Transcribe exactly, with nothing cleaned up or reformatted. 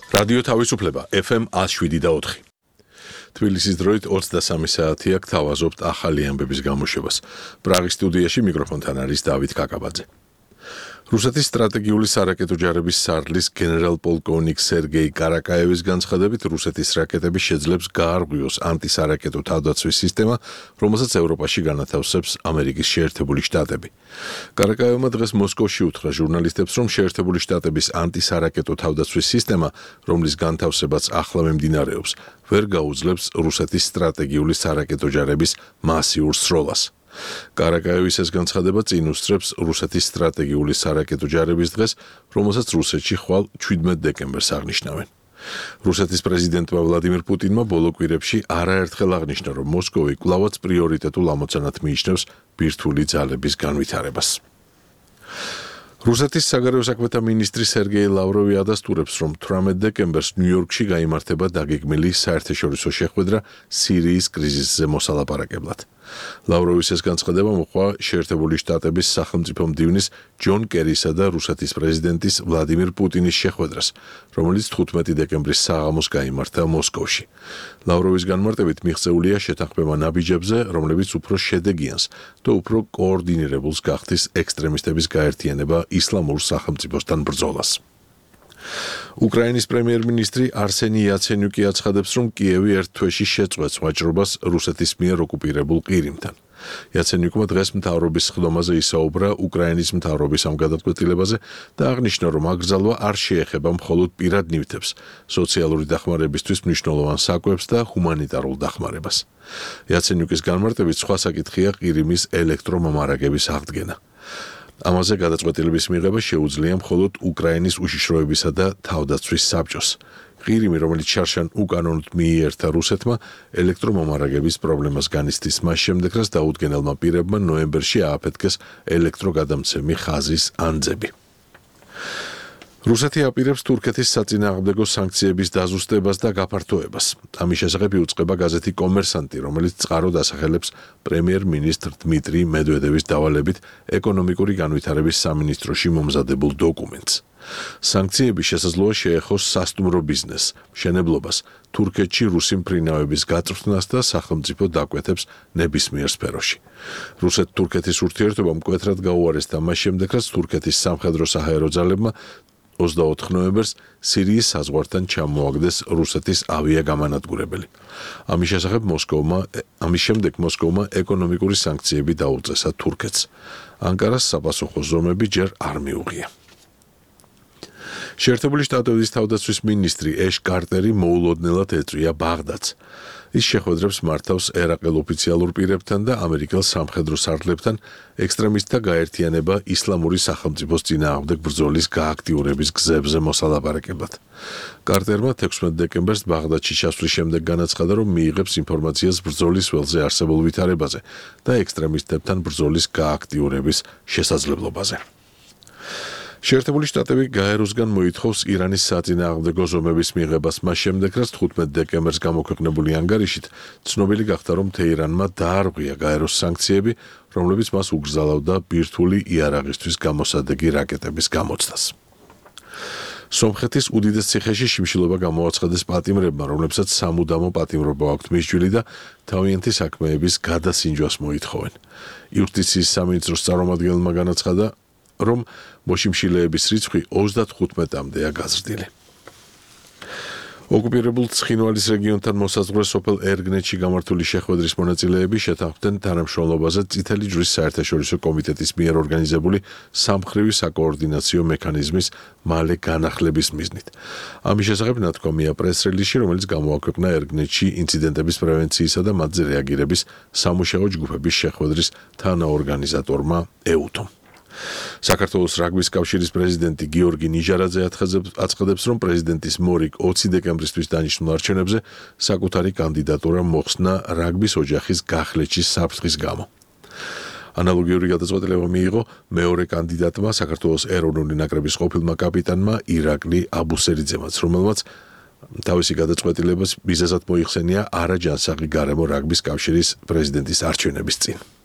რადიო თავისუფლება ეფ ემ one oh seven და four. თბილისის დროით ოცდასამი საათი აქ თავაზობთ ახალი ამბების გამოშვებას. პრაღის სტუდიაში მიკროფონთან არის დავით კაკაბაძე. რუსეთის სტრატეგიული სარაკეტო ჯარების სარდლის გენერალ-პოლკოვნიკ სერგეი კარაკაევის განცხადებით, რუსეთის რაკეტები შეძლებს გაარღვიოს ანტისარაკეტო თავდაცვის სისტემა, რომელსაც ევროპაში განათავსებს ამერიკის შეერთებული შტატები. კარაკაევმა დღეს მოსკოვში უთხრა ჟურნალისტებს, რომ შეერთებული შტატების ანტისარაკეტო თავდაცვის სისტემა, რომლის განთავსებაც ახლა მიმდინარეობს, ვერ გაუძლებს რუსეთის სტრატეგიული სარაკეტო ჯარების მასიურ სროლას. კარაკაევის ეს განცხადება წინ უსწრებს რუსეთის სტრატეგიული სარაკეტო ჯარების დღეს, რომელსაც რუსეთში ხვალ შვიდმეტ დეკემბერს აღნიშნავენ. რუსეთის პრეზიდენტმა ვლადიმირ პუტინმა ბოლო კვირებში არაერთხელ აღნიშნა, რომ მოსკოვი კვლავაც პრიორიტეტულ ამოცანად მიიჩნევს ბირთვული ძალების განვითარებას. რუსეთის საგარეო საქმეთა მინისტრი სერგეი ლავროვი ადასტურებს, რომ თვრამეტ დეკემბერს ნიუ-იორკში გაიმართება დაგეგმილი საერთაშორისო შეხვედრა სირიის კრიზისზე მოსალაპარაკებლად. ლავროვის ეს განცხადება მოჰყვა შეერთებული შტატების სახელმწიფო მდივნის ჯონ კერისა და რუსეთის პრეზიდენტის ვლადიმირ პუტინის შეხვედრას, რომელიც თხუთმეტი დეკემბრის საღამოს გაიმართა მოსკოვში. ლავროვის განმარტებით მიღწეულია შეთანხმება ნაბიჯებზე, რომლებიც უფრო შედეგიანს და უფრო კოორდინირებულს გახდის ექსტრემისტების გაერთიანება ისლამურ სახელმწიფოსთან ბრძოლას. უკრაინის პრემიერ-მინისტრი არსენი იაცენიუკი აცხადებს, რომ კიევი ერთ თვეში შეწყვეტს ვაჭრობას რუსეთის მიერ ოკუპირებულ ყირიმთან. იაცენიუკმა დღეს მთავრობის სხდომაზე ისაუბრა უკრაინის მთავრობის ამ გადაწყვეტილებაზე და აღნიშნა, რომ აკრძალვა არ შეეხება მხოლოდ პირად ნივთებს, სოციალური დახმარებისთვის მნიშვნელოვან საკვებს და ჰუმანიტარულ დახმარებას. იაცენიუკის განმარტებით სხვა საკითხია ყირიმის ელექტრომომარაგების აღდგენა. ამაზე გადაწყვეტილების მიღება შეუძლია მხოლოდ უკრაინის უშიშროებისა და თავდაცვის საბჭოს. ყირიმი, რომელიც შარშან უკანონოდ მიიერთა რუსეთმა, ელექტრომომარაგების პრობლემას განიცდის მას შემდეგ, რაც დაუდგენელმა პირებმა ნოემბერში ააფეთქეს ელექტროგადამცემი ხაზის ანძები. რუსეთი აპირებს თურქეთის საწინააღმდეგო სანქციების დაზუსტებას და გაფართოებას. ამის შესახებ იუწყება გაზეთი კომერსანტი, რომელიც წყაროდ ასახელებს პრემიერ-მინისტრ დმიტრი მედვედევის დავალებით ეკონომიკური განვითარების სამინისტროში მომზადებულ დოკუმენტს. სანქციები შესაძლოა შეეხოს სასტუმრო ბიზნესს, მშენებლობას, თურქეთში რუსი მფრინავების გაწვრთნას და სახელმწიფო დაკვეთებს ნებისმიერ სფეროში. რუსეთ-თურქეთის ურთიერთობა მკვეთრად გაუარესდა მას შემდეგ, რაც თურქეთის სამხედრო საჰაერო ძალებმა ოცდაოთხ ნოემბერს სირიის საზღვართან ჩამოაგდეს რუსეთის ავიაგამანადგურებელი. ამის შესახებ მოსკოვმა ამის შემდეგ მოსკოვმა ეკონომიკური სანქციები დაუწესა თურქეთს. ანკარას საპასუხო ზომები ჯერ არ მიუღია. შეერთებული შტატების თავდაცვის მინისტრი ეშ კარტერი მოულოდნელად ეწვია ბაღდადს. ის შეხვედრებს მართავს ერაყელ ოფიციალურ პირებთან და ამერიკელ სამხედრო სარდლებთან ექსტრემისტთა გაერთიანება ისლამური სახელმწიფოს წინააღმდეგ ბრძოლის გააქტიურების გზებზე მოსალაპარაკებლად. კარტერმა თექვსმეტ დეკემბერს ბაღდადში ჩასვლის შემდეგ განაცხადა, რომ მიიღებს ინფორმაციას ბრძოლის ველზე არსებულ ვითარებაზე და ექსტრემისტებთან ბრძოლის გააქტიურების შესაძლებლობაზე. შეერთებული შტატები გაეროსგან მოითხოვს ირანის საწინააღმდეგო ზომების მიღებას მას შემდეგ, რაც თხუთმეტ დეკემბერს გამოქვეყნებული ანგარიშით ცნობილი გახდა, რომ თეირანმა დაარღვია გაეროს სანქციები, რომლებიც მას უგრძალავდა ბირთვული იარაღისთვის გამოსადეგი რაკეტების გამოცდას. სომხეთის უდიდეს ციხეში შიმშილობა გამოაცხადეს პატიმრებმა, რომლებსაც სამუდამო პატიმრობა აქვთ მისჯვილი და თავიანთი საქმეების გადასინჯვას მოითხოვენ. იუსტიციის სამინისტროს წარმომადგენელმა განაცხადა, რომ მოშიმშილეების რიცხვი ოცდათხუთმეტამდეა გაზრდილი. ოკუპირებულ ცხინვალის რეგიონთან მოსაზღვრე სოფელ ერგნეთში გამართული შეხვედრის მონაწილეები შეთანხმდნენ თანამშრომლობაზე წითელი ჯვრის საერთაშორისო კომიტეტის მიერ ორგანიზებული სამმხრივი საკოორდინაციო მექანიზმის მალე განახლების მიზნით. ამის შესახებ ნათქვამია პრეს-რელიზში, რომელიც გამოაქვეყნა ერგნეთში ინციდენტების პრევენციისა და მათზე რეაგირების სამუშაო ჯგუფების შეხვედრის თანაორგანიზატორმა ეუთომ. საქართველოს რაგბის კავშირის პრეზიდენტი გიორგი ნიჟარაძე აცხადებს, რომ პრეზიდენტის მორიგ ოცი დეკემბრისთვის დანიშნულ არჩევნებზე საკუთარი კანდიდატურა მოხსნა რაგბის ოჯახის გახლეჩის საფრთხის გამო. ანალოგიური გადაწყვეტილება მიიღო მეორე კანდიდატმა, საქართველოს ეროვნული ნაკრების ყოფილმა კაპიტანმა ირაკლი აბუსერიძემაც, რომელმაც თავისი გადაწყვეტილებას მიზეზად მოიხსენია არაჯანსაღი გარემო რაგბის კავშირის პრეზიდენტის არჩევნების წინ.